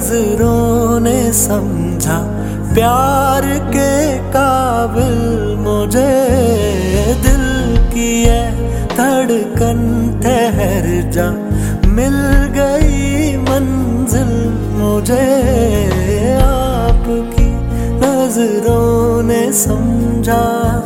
नजरों ने समझा प्यार के काबिल मुझे। दिल की है धड़कन ठहर जा, मिल गई मंजिल मुझे। आपकी नजरों ने समझा।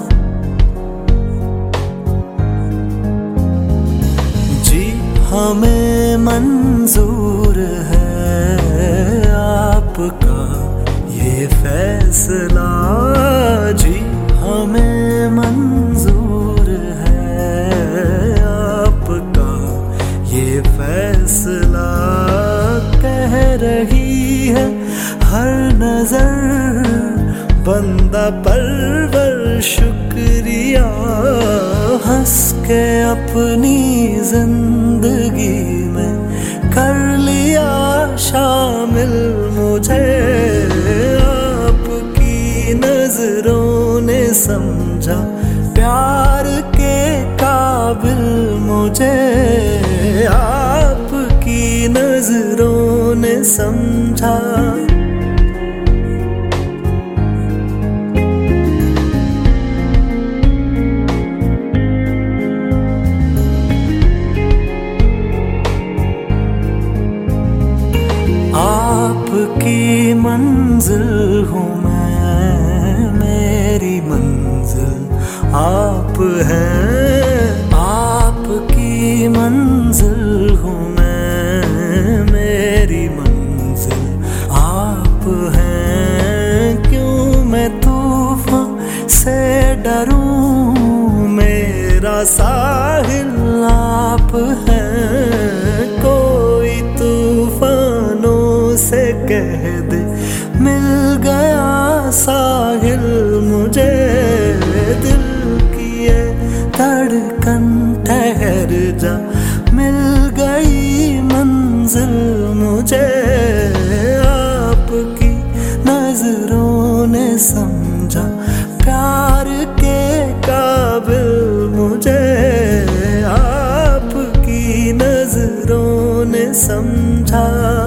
जी हमें मंजूर है आपका ये फैसला। जी हमें मंजूर है आपका ये फैसला। कह रही है हर नजर बंदा परवर शुक्रिया। हंस के अपनी जिंदगी में कर लिया शामिल मुझे। आपकी नजरों ने समझा प्यार के काबिल मुझे। आपकी नजरों ने समझा। आपकी मंजिल हूँ मैं, मेरी मंजिल आप हैं। आपकी मंजिल हूँ मैं, मेरी मंजिल आप हैं। क्यों मैं तूफान से डरूं, मेरा साहिल आप हैं। कोई तूफानों से कह दे मिल गया साहिल मुझे। दिल की ये धड़कन ठहर जा, मिल गई मंजिल मुझे। आपकी नजरों ने समझा प्यार के काबिल मुझे। आपकी नजरों ने समझा।